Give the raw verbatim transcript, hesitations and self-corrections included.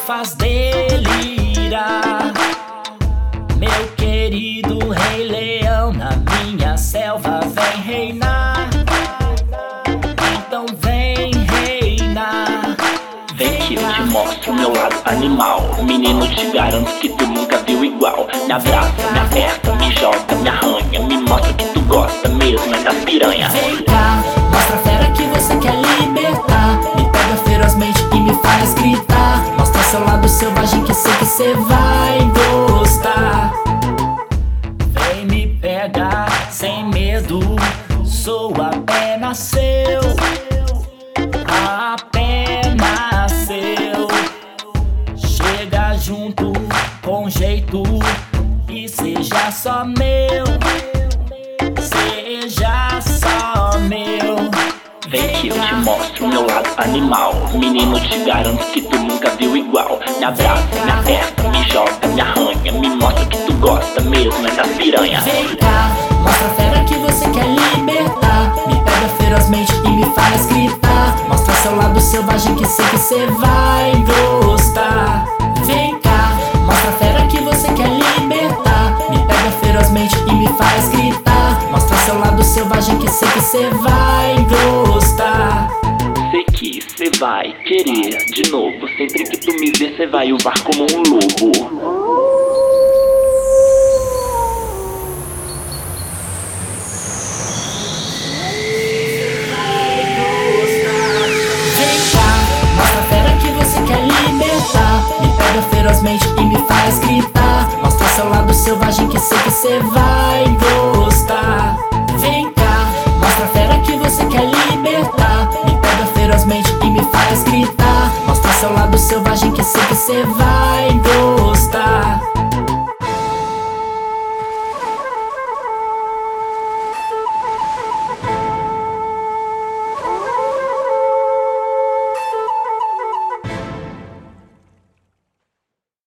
faz delirar. Meu querido Rei Leão, na minha selva vem reinar. Então vem reinar. Vem que eu te mostro meu lado animal. Menino, te garanto que tu nunca viu igual. Me abraça, me aperta, me joga, me arranha. Me mostra que tu gosta mesmo é das piranha. Vem cá, mostra a fera que você quer libertar. Me pega ferozmente e me faz gritar. Mostra seu lado selvagem que sei que cê vai gostar. Vem me pegar sem medo, sou apenas seu. Apenas seu. Chega junto com jeito e seja só meu. Seja só meu. Vem que eu te mostro meu lado animal. Menino, te garanto que tu nunca viu igual. Me abraça, me aperta, me joga, me arranha. Me mostra que tu gosta mesmo é das piranha. Vem cá, mostra a fera que você quer libertar. Me pega ferozmente e me faz gritar. Mostra seu lado selvagem que sei que cê vai gostar. Vem cá, mostra a fera que você quer libertar. Me pega ferozmente e me faz gritar. Mostra seu lado selvagem que sei que cê vai gostar. Sei que cê vai querer de novo. Sempre que tu me ver, cê vai uvar como um lobo. Me pega ferozmente e me faz gritar. Mostra seu lado selvagem que sei que cê vai gostar.